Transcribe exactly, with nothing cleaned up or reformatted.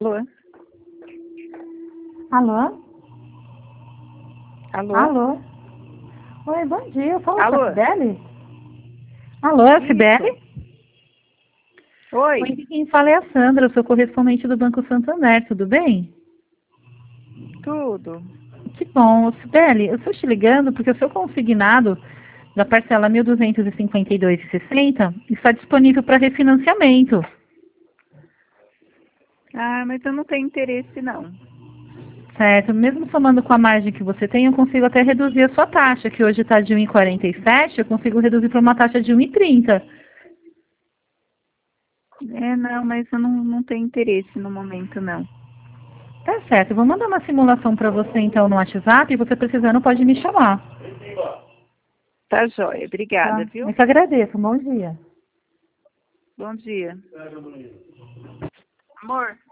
Alô? Alô? Alô? Alô? Oi, bom dia. Eu falo com Alô? a Cibele? Alô, é a Cibele? Isso. Oi. Oi, quem fala é a Sandra, eu sou correspondente do Banco Santander, tudo bem? Tudo. Que bom. Cibele, eu estou te ligando porque o seu consignado da parcela mil duzentos e cinquenta e dois reais e sessenta centavos está disponível para refinanciamento. Ah, mas eu não tenho interesse, não. Certo, mesmo somando com a margem que você tem, eu consigo até reduzir a sua taxa, que hoje está de um vírgula quarenta e sete, eu consigo reduzir para uma taxa de um vírgula trinta. É, não, mas eu não, não tenho interesse no momento, não. Tá certo, eu vou mandar uma simulação para você então no WhatsApp e você precisando pode me chamar. Tá jóia. Obrigada, Tá? viu? Eu que agradeço, bom dia. Bom dia. Amor.